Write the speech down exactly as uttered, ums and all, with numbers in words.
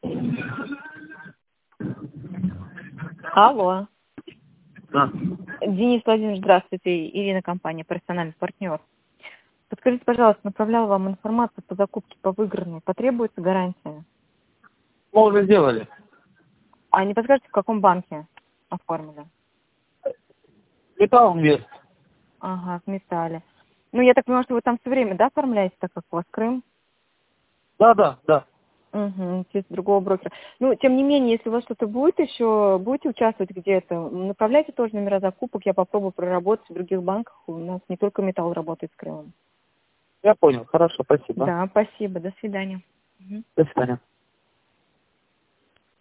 Алло. Да. Денис Владимирович, здравствуйте. Ирина, компания «Профессиональный партнер». Подскажите, пожалуйста, направляла вам информацию по закупке по выигранной. Потребуется гарантия? Мы уже сделали. А не подскажете, в каком банке оформили? Металл Инвест. Ага, в Металле. Ну, я так понимаю, что вы там все время, да, оформляете, так как у вас Крым? Да, да, да. Угу, через другого брокера. Ну, тем не менее, если у вас что-то будет еще, будете участвовать где-то, направляйте тоже номера закупок, я попробую проработать в других банках. У нас не только Металл работает с Крымом. Я понял. Хорошо, спасибо. Да, спасибо. До свидания. Мгм. До свидания.